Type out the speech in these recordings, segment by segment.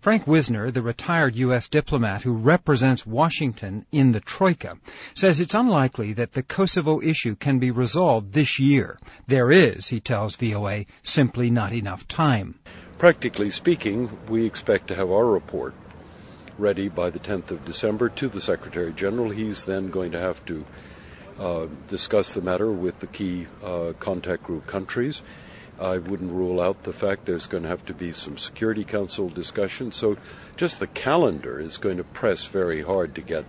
Frank Wisner, the retired U.S. diplomat who represents Washington in the Troika, says it's unlikely that the Kosovo issue can be resolved this year. There is, he tells VOA, simply not enough time. Practically speaking, we expect to have our report ready by the 10th of December to the Secretary General. He's then going to have to discuss the matter with the key contact group countries. I wouldn't rule out the fact there's going to have to be some Security Council discussion. So just the calendar is going to press very hard to get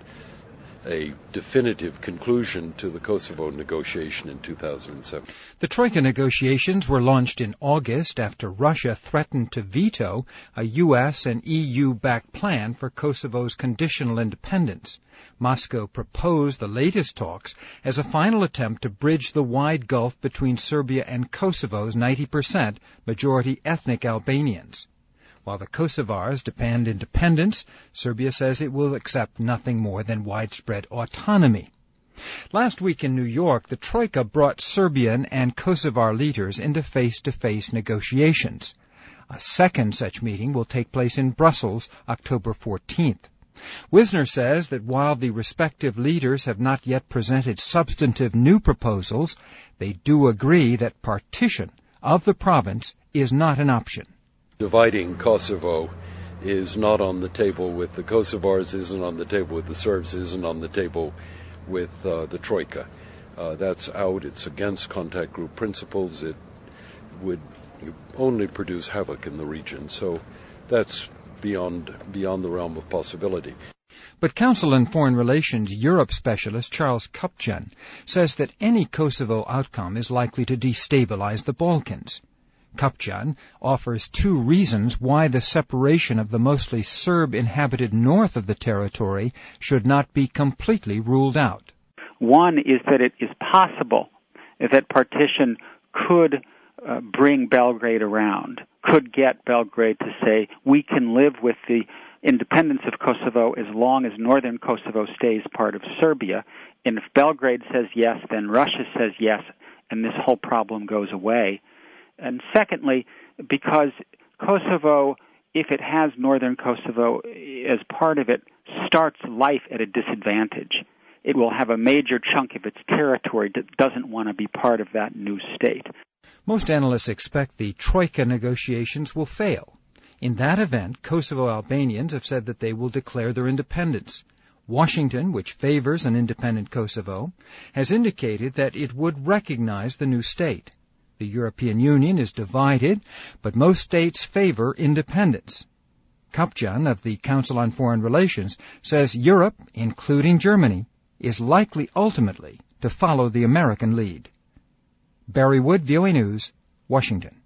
a definitive conclusion to the Kosovo negotiation in 2007. The Troika negotiations were launched in August after Russia threatened to veto a U.S. and EU-backed plan for Kosovo's conditional independence. Moscow proposed the latest talks as a final attempt to bridge the wide gulf between Serbia and Kosovo's 90% majority ethnic Albanians. While the Kosovars demand independence, Serbia says it will accept nothing more than widespread autonomy. Last week in New York, the Troika brought Serbian and Kosovar leaders into face-to-face negotiations. A second such meeting will take place in Brussels October 14th. Wisner says that while the respective leaders have not yet presented substantive new proposals, they do agree that partition of the province is not an option. Dividing Kosovo is not on the table with the Kosovars, isn't on the table with the Serbs, isn't on the table with the Troika. That's out. It's against contact group principles. It would only produce havoc in the region. So that's beyond the realm of possibility. But Council on Foreign Relations Europe specialist Charles Kupchan says that any Kosovo outcome is likely to destabilize the Balkans. Kupchan offers two reasons why the separation of the mostly Serb-inhabited north of the territory should not be completely ruled out. One is that it is possible that partition could bring Belgrade around, could get Belgrade to say, we can live with the independence of Kosovo as long as northern Kosovo stays part of Serbia. And if Belgrade says yes, then Russia says yes, and this whole problem goes away. And secondly, because Kosovo, if it has northern Kosovo as part of it, starts life at a disadvantage. It will have a major chunk of its territory that doesn't want to be part of that new state. Most analysts expect the Troika negotiations will fail. In that event, Kosovo Albanians have said that they will declare their independence. Washington, which favors an independent Kosovo, has indicated that it would recognize the new state. The European Union is divided, but most states favor independence. Kupchan of the Council on Foreign Relations says Europe, including Germany, is likely ultimately to follow the American lead. Barry Wood, VOA News, Washington.